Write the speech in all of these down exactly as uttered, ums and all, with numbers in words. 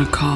call.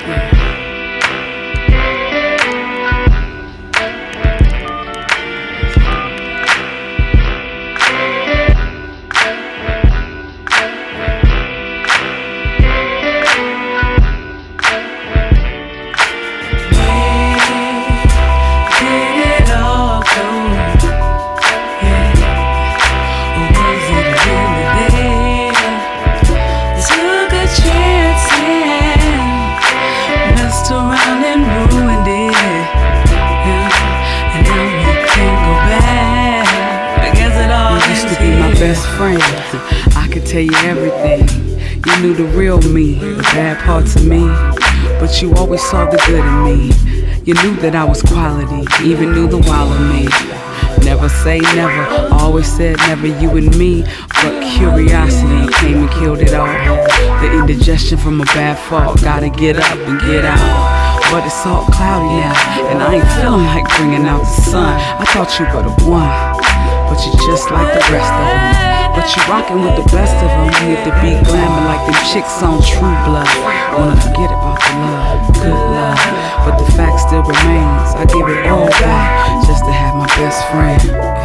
Best friend, I could tell you everything. You knew the real me, the bad parts of me, but you always saw the good in me. You knew that I was quality, even knew the wild in me. Never say never, always said never, you and me. But curiosity came and killed it all. The indigestion from a bad fall, gotta get up and get out. But it's all cloudy now, and I ain't feeling like bringing out the sun. I thought you were the one, but you just like the rest of them. But you rockin' with the best of them. You get to be glamour like them chicks on True Blood. Wanna forget about the love, good love, but the fact still remains. I give it all back just to have my best friend.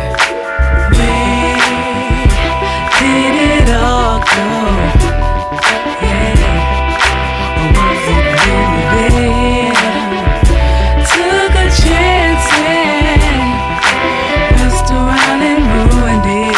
Where did it all go? Yeah, or was it really there? Took a chance and messed around and ruined it.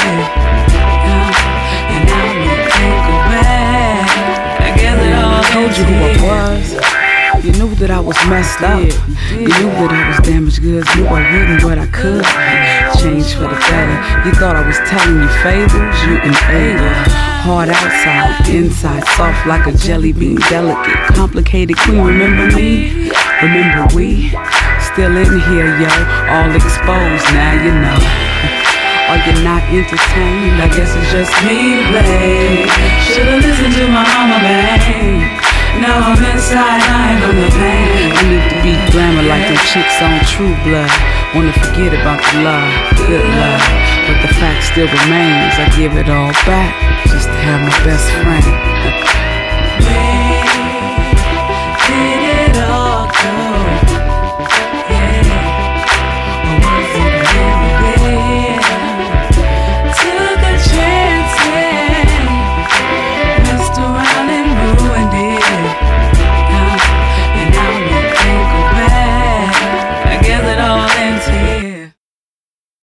And now we can't go back. I guess it all told you who I was. You knew that I was messed up. You knew that I was damaged goods. Knew I wouldn't, but I could change for the better. You thought I was telling you fables. You enabled. Hard outside, inside, soft like a jelly bean. Delicate, complicated queen. Remember me? Remember we? Still in here, yo. All exposed. Now you know. Are you not entertained? I guess it's just me to blame. Should've listened to my mama, babe. Now I'm inside, I ain't gonna pain. I need to be glamour like them chicks on True Blood. Wanna forget about the love, good love, but the fact still remains. I give it all back just to have my best friend.